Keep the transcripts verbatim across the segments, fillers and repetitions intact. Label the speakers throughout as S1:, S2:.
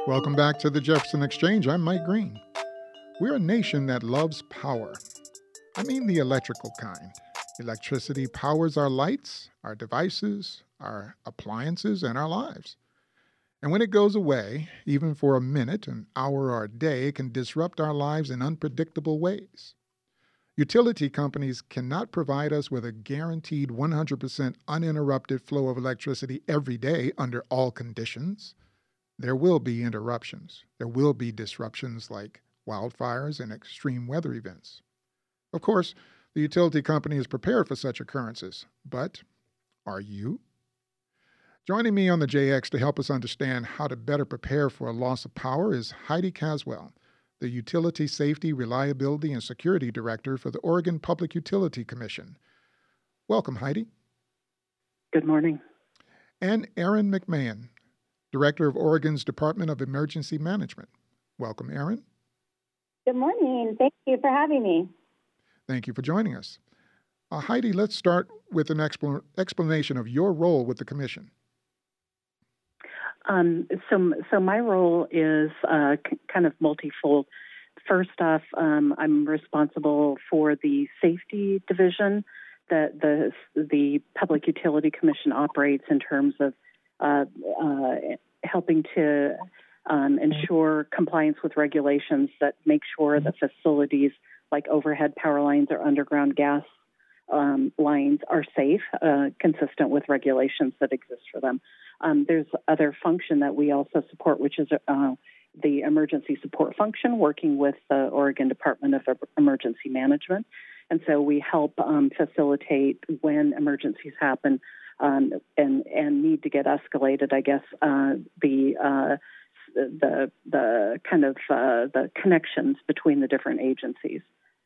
S1: Welcome back to the Jefferson Exchange. I'm Mike Green. We're a nation that loves power. I mean the electrical kind. Electricity powers our lights, our devices, our appliances, and our lives. And when it goes away, even for a minute, an hour, or a day, it can disrupt our lives in unpredictable ways. Utility companies cannot provide us with a guaranteed one hundred percent uninterrupted flow of electricity every day under all conditions. There will be interruptions. There will be disruptions like wildfires and extreme weather events. Of course, the utility company is prepared for such occurrences, but are you? Joining me on the J X to help us understand how to better prepare for a loss of power is Heidi Caswell, the Utility Safety, Reliability, and Security Director for the Oregon Public Utility Commission. Welcome, Heidi.
S2: Good morning.
S1: And Erin McMahon, Director of Oregon's Department of Emergency Management. Welcome, Erin.
S3: Good morning. Thank you for having me.
S1: Thank you for joining us. Uh, Heidi, let's start with an expl- explanation of your role with the Commission.
S2: Um, so, so my role is uh, c- kind of multifold. First off, um, I'm responsible for the safety division that the the Public Utility Commission operates in terms of uh, uh, helping to um, ensure compliance with regulations that make sure that facilities like overhead power lines or underground gas um, lines are safe, uh, consistent with regulations that exist for them. Um, there's other function that we also support, which is uh, the emergency support function, working with the Oregon Department of Emergency Management. And so we help um, facilitate when emergencies happen um, and, and need to get escalated, I guess, uh, the uh, the the kind of uh, the connections between the different agencies.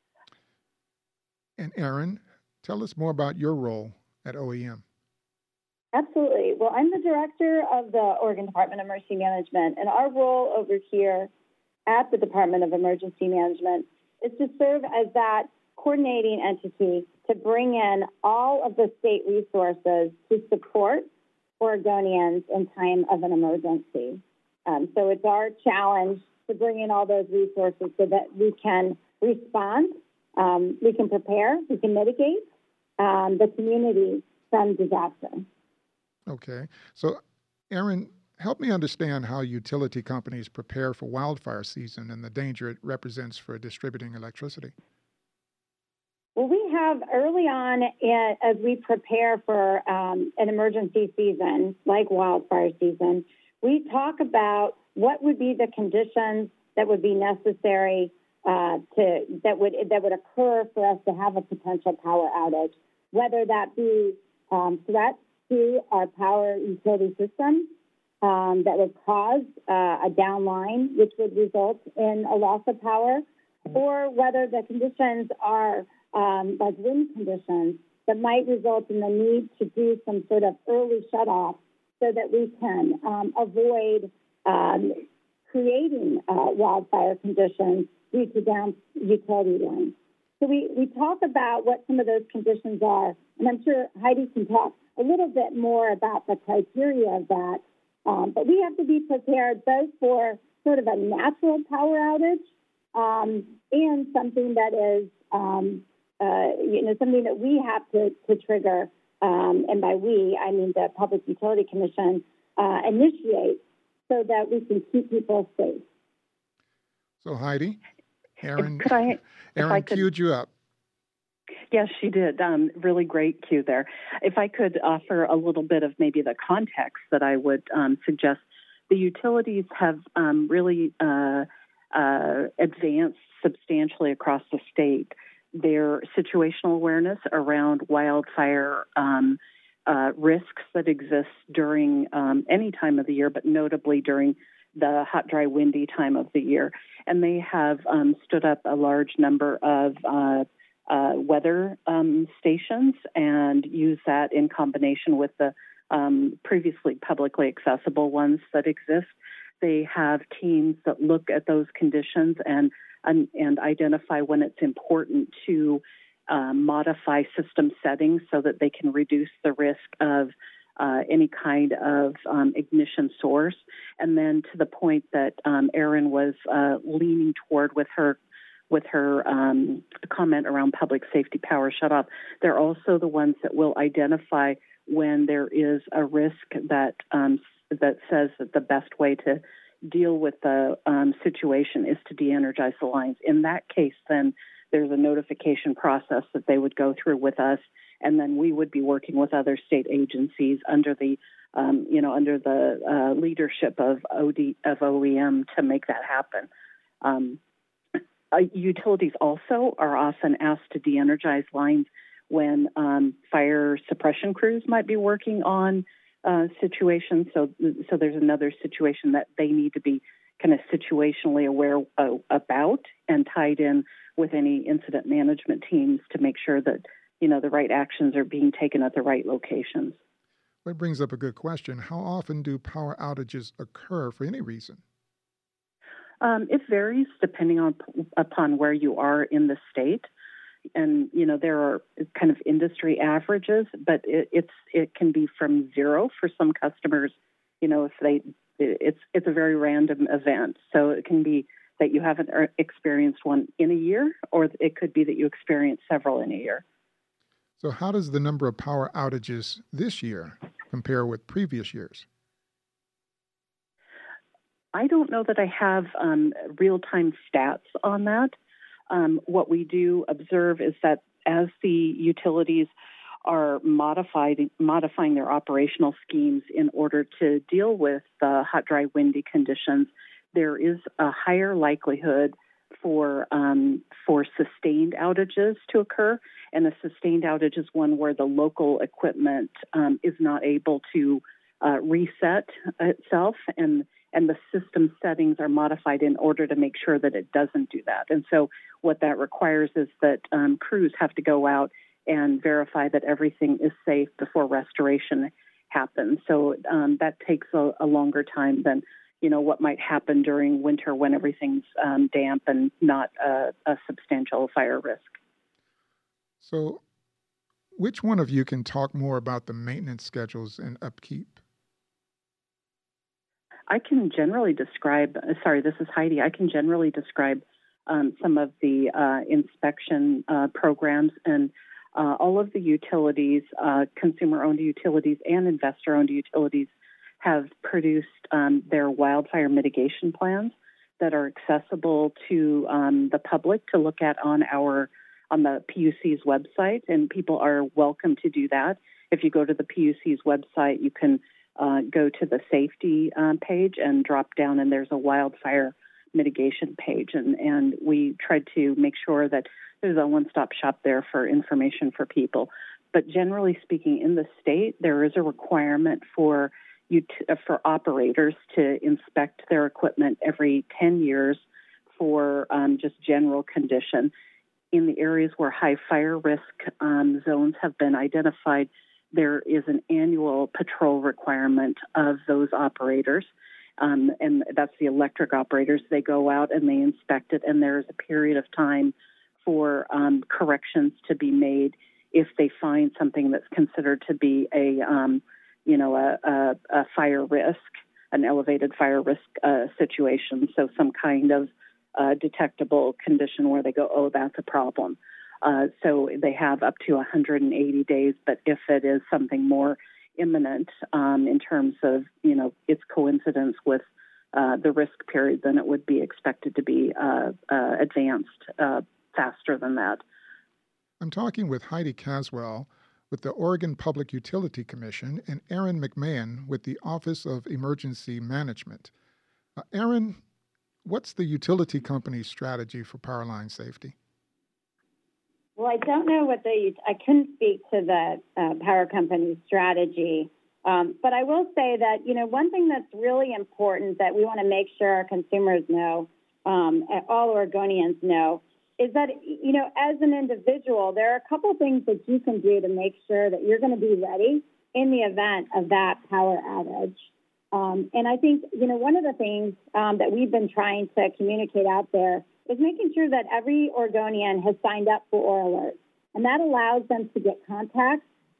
S1: And Erin, tell us more about your role at O E M.
S3: Absolutely. Well, I'm the director of the Oregon Department of Emergency Management, and our role over here at the Department of Emergency Management is to serve as that coordinating entity to bring in all of the state resources to support Oregonians in time of an emergency. Um, so it's our challenge to bring in all those resources so that we can respond, um, we can prepare, we can mitigate um, the community from disaster.
S1: Okay. So, Erin, help me understand how utility companies prepare for wildfire season and the danger it represents for distributing electricity.
S3: Well, we have early on, in, as we prepare for um, an emergency season, like wildfire season, we talk about what would be the conditions that would be necessary uh, to that would that would occur for us to have a potential power outage, whether that be um, threats to our power utility system um, that would cause uh, a downline, which would result in a loss of power, or whether the conditions are um, like wind conditions that might result in the need to do some sort of early shutoff so that we can um, avoid um, creating uh, wildfire conditions due to down utility lines. So we, we talk about what some of those conditions are, and I'm sure Heidi can talk a little bit more about the criteria of that. Um, but we have to be prepared both for sort of a natural power outage um, and something that is, um, uh, you know, something that we have to, to trigger. Um, and by we, I mean the Public Utility Commission uh, initiate so that we can keep people safe.
S1: So Heidi, Erin,
S2: could I,
S1: Erin
S2: I could,
S1: queued you up.
S2: Yes, she did. Um, really great cue there. If I could offer a little bit of maybe the context that I would um, suggest, the utilities have um, really uh, uh, advanced substantially across the state their situational awareness around wildfire um, uh, risks that exist during um, any time of the year, but notably during the hot, dry, windy time of the year. And they have um, stood up a large number of uh, uh, weather um, stations and use that in combination with the um, previously publicly accessible ones that exist. They have teams that look at those conditions and and, and identify when it's important to uh, modify system settings so that they can reduce the risk of uh, any kind of um, ignition source. And then to the point that um, Erin was uh, leaning toward with her with her um, comment around public safety power shutoff, they're also the ones that will identify when there is a risk that um, that says that the best way to deal with the um, situation is to de-energize the lines. In that case, then there's a notification process that they would go through with us, and then we would be working with other state agencies under the, um, you know, under the uh, leadership of O D of O E M to make that happen. Um, uh, utilities also are often asked to de-energize lines when um, fire suppression crews might be working on uh, situations. So, so there's another situation that they need to be kind of situationally aware uh, about and tied in with any incident management teams to make sure that, you know, the right actions are being taken at the right locations.
S1: That brings up a good question. How often do power outages occur for any reason?
S2: Um, it varies depending on upon where you are in the state. And, you know, there are kind of industry averages, but it, it's it can be from zero for some customers. You know, if they it's it's a very random event. So it can be that you haven't experienced one in a year, or it could be that you experience several in a year.
S1: So how does the number of power outages this year compare with previous years?
S2: I don't know that I have um, real-time stats on that. Um, what we do observe is that as the utilities are modified, modifying their operational schemes in order to deal with the hot, dry, windy conditions, there is a higher likelihood for um, for sustained outages to occur. And a sustained outage is one where the local equipment um, is not able to uh, reset itself, and and the system settings are modified in order to make sure that it doesn't do that. And so what that requires is that um, crews have to go out and verify that everything is safe before restoration happens. So um, that takes a, a longer time than, you know, what might happen during winter when everything's um, damp and not a, a substantial fire risk.
S1: So which one of you can talk more about the maintenance schedules and upkeep?
S2: I can generally describe, sorry, this is Heidi. I can generally describe um, some of the uh, inspection uh, programs, and uh, all of the utilities, uh, consumer-owned utilities and investor-owned utilities have produced um, their wildfire mitigation plans that are accessible to um, the public to look at on our on the P U C's website, and people are welcome to do that. If you go to the P U C's website, you can Uh, go to the safety um, page and drop down, and there's a wildfire mitigation page. And, and we tried to make sure that there's a one-stop shop there for information for people. But generally speaking, in the state, there is a requirement for you to, uh, for operators to inspect their equipment every ten years for um, just general condition. In the areas where high fire risk um, zones have been identified, there is an annual patrol requirement of those operators, um, and that's the electric operators. They go out and they inspect it, and there is a period of time for um, corrections to be made if they find something that's considered to be a, um, you know, a, a, a fire risk, an elevated fire risk uh, situation. So some kind of uh, detectable condition where they go, oh, that's a problem. Uh, so they have up to one hundred eighty days, but if it is something more imminent um, in terms of, you know, its coincidence with uh, the risk period, then it would be expected to be uh, uh, advanced uh, faster than that.
S1: I'm talking with Heidi Caswell with the Oregon Public Utility Commission and Erin McMahon with the Office of Emergency Management. Uh, Erin, what's the utility company's strategy for power line safety?
S3: Well, I don't know what the, I couldn't speak to the uh, power company's strategy, um, but I will say that, you know, one thing that's really important that we want to make sure our consumers know, um, all Oregonians know, is that, you know, as an individual, there are a couple things that you can do to make sure that you're going to be ready in the event of that power outage. Um, and I think, you know, one of the things um, that we've been trying to communicate out there is making sure that every Oregonian has signed up for ORALERT. And that allows them to get contact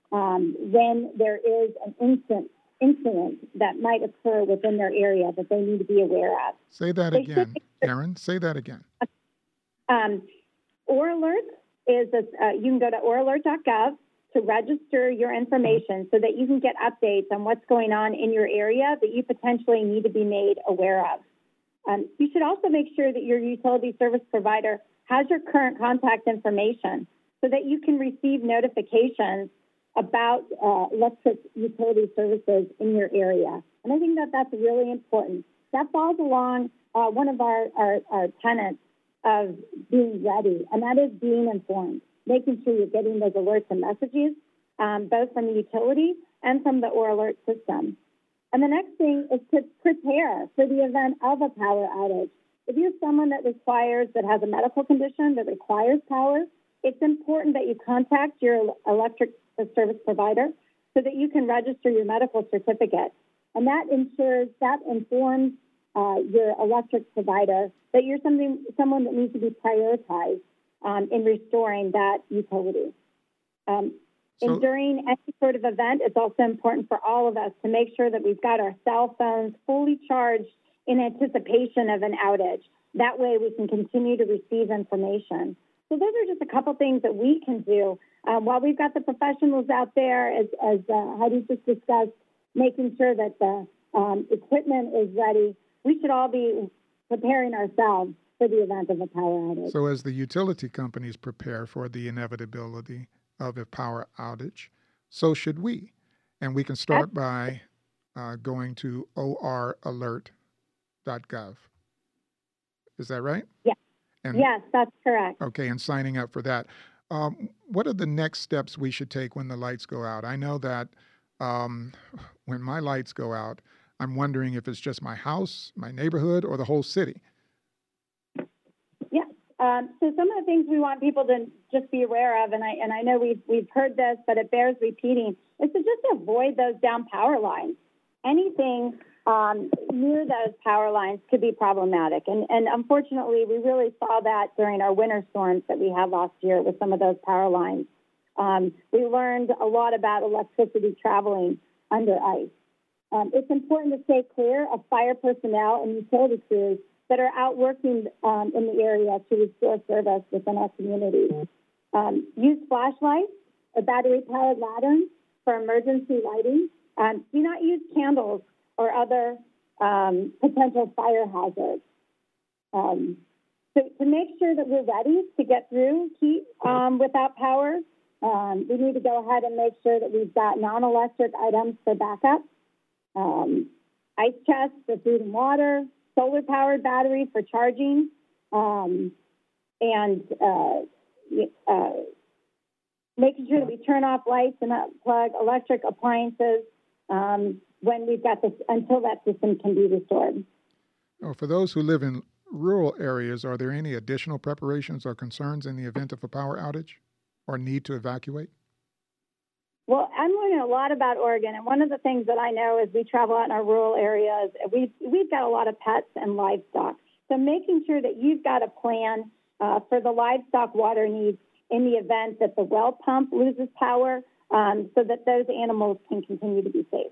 S3: um, when there is an instant incident that might occur within their area that they need to be aware of.
S1: Say that
S3: They
S1: again,
S3: should-
S1: Erin. Say that again.
S3: Um, Or Alert is a, uh, you can go to or alert dot gov to register your information so that you can get updates on what's going on in your area that you potentially need to be made aware of. Um, you should also make sure that your utility service provider has your current contact information so that you can receive notifications about uh, electric utility services in your area. And I think that that's really important. That falls along uh, one of our, our, our tenets of being ready, and that is being informed, making sure you're getting those alerts and messages, um, both from the utility and from the or Alert system. And the next thing is to prepare for the event of a power outage. If you're someone that requires, that has a medical condition that requires power, it's important that you contact your electric service provider so that you can register your medical certificate. And that ensures, that informs uh, your electric provider that you're something, someone that needs to be prioritized um, in restoring that utility. Um,
S1: So-
S3: and during any sort of event, it's also important for all of us to make sure that we've got our cell phones fully charged in anticipation of an outage. That way we can continue to receive information. So those are just a couple things that we can do. Um, while we've got the professionals out there, as, as uh, Heidi just discussed, making sure that the um, equipment is ready, we should all be preparing ourselves for the event of a power outage.
S1: So as the utility companies prepare for the inevitability of a power outage, so should we. And we can start by uh, going to or alert dot gov. Is that right?
S3: Yes.
S1: And,
S3: yes, that's correct.
S1: Okay, and signing up for that. Um, what are the next steps we should take when the lights go out? I know that um, when my lights go out, I'm wondering if it's just my house, my neighborhood, or the whole city.
S3: Yeah. Um, so some of the things we want people to just be aware of, and I and I know we've we've heard this, but it bears repeating, is to just avoid those down power lines. Anything um, near those power lines could be problematic, and and unfortunately, we really saw that during our winter storms that we had last year with some of those power lines. Um, we learned a lot about electricity traveling under ice. Um, it's important to stay clear of fire personnel and utility crews that are out working um, in the area to restore service within our community. Um, use flashlights or battery-powered lanterns for emergency lighting. Um, do not use candles or other um, potential fire hazards. Um, so to make sure that we're ready to get through heat um, without power, um, we need to go ahead and make sure that we've got non-electric items for backup. Um, ice chests for food and water, solar-powered batteries for charging, um, and uh, uh, making sure that we turn off lights and unplug electric appliances um, when we've got this, until that system can be restored.
S1: Oh, for those who live in rural areas, are there any additional preparations or concerns in the event of a power outage or need to evacuate?
S3: Well, I'm learning a lot about Oregon, and one of the things that I know is we travel out in our rural areas. We've, we've got a lot of pets and livestock. So making sure that you've got a plan uh, for the livestock water needs in the event that the well pump loses power um, so that those animals can continue to be safe.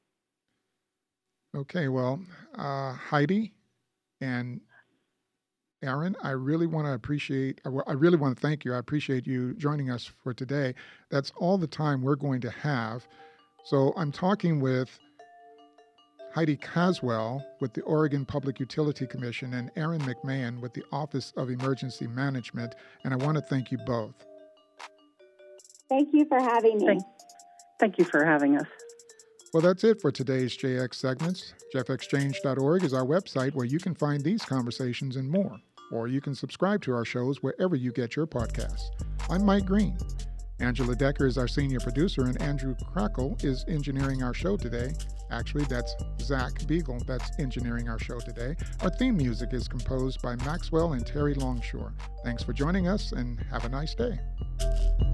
S1: Okay, well, uh, Heidi and Erin, I really want to appreciate, I really want to thank you. I appreciate you joining us for today. That's all the time we're going to have. So I'm talking with Heidi Caswell with the Oregon Public Utility Commission and Erin McMahon with the Office of Emergency Management, and I want to thank you both.
S3: Thank you for having me.
S2: Thank, thank you for having us.
S1: Well, that's it for today's J X Segments. Jeff Exchange dot org is our website where you can find these conversations and more. Or you can subscribe to our shows wherever you get your podcasts. I'm Mike Green. Angela Decker is our senior producer, and Andrew Crackle is engineering our show today. Actually, that's Zach Beagle that's engineering our show today. Our theme music is composed by Maxwell and Terry Longshore. Thanks for joining us, and have a nice day.